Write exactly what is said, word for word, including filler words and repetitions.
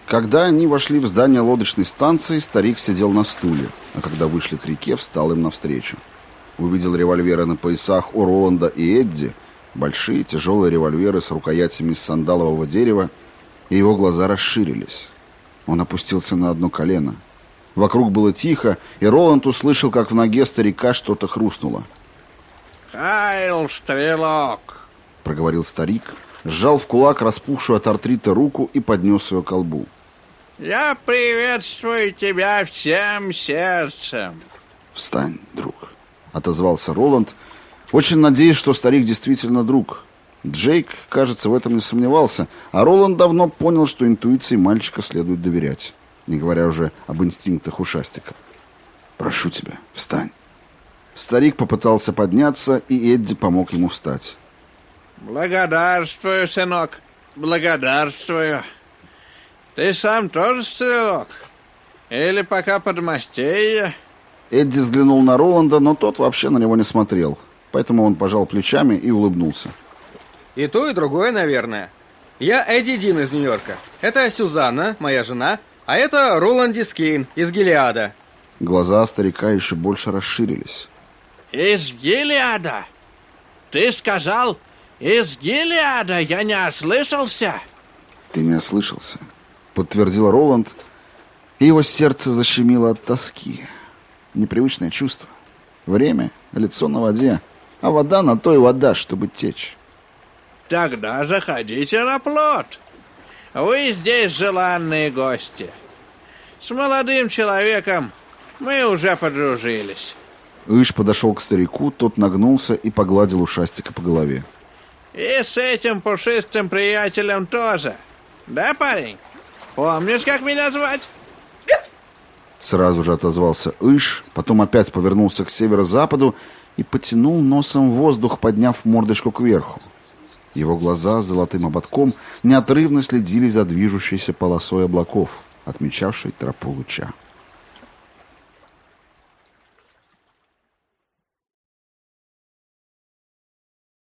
Когда они вошли в здание лодочной станции, старик сидел на стуле, а когда вышли к реке, встал им навстречу. Увидел револьверы на поясах у Роланда и Эдди, большие тяжелые револьверы с рукоятями из сандалового дерева, и его глаза расширились. Он опустился на одно колено. Вокруг было тихо, и Роланд услышал, как в ноге старика что-то хрустнуло. «Хайл, стрелок!» — проговорил старик, сжал в кулак распухшую от артрита руку и поднес ее к колбу. «Я приветствую тебя всем сердцем!» «Встань, друг!» — отозвался Роланд, очень надеясь, что старик действительно друг. Джейк, кажется, в этом не сомневался, а Роланд давно понял, что интуиции мальчика следует доверять, не говоря уже об инстинктах ушастика. «Прошу тебя, встань!» Старик попытался подняться, и Эдди помог ему встать. «Благодарствую, сынок, благодарствую. Ты сам тоже стрелок? Или пока подмастерье?» Эдди взглянул на Роланда, но тот вообще на него не смотрел, поэтому он пожал плечами и улыбнулся. И то, и другое, наверное. Я Эдди Дин из Нью-Йорка. Это Сюзанна, моя жена, а это Роланд Дискейн из Гилеада. Глаза старика еще больше расширились. «Из Гилеада? Ты сказал, из Гилеада? Я не ослышался?» «Ты не ослышался», — подтвердил Роланд, и его сердце защемило от тоски. Непривычное чувство. Время, лицо на воде, а вода на то и вода, чтобы течь. «Тогда заходите на плот. Вы здесь желанные гости. С молодым человеком мы уже подружились». Иш подошел к старику, тот нагнулся и погладил ушастика по голове. «И с этим пушистым приятелем тоже. Да, парень? Помнишь, как меня звать?» Сразу же отозвался Иш, потом опять повернулся к северо-западу и потянул носом воздух, подняв мордочку кверху. Его глаза с золотым ободком неотрывно следили за движущейся полосой облаков, отмечавшей тропу луча.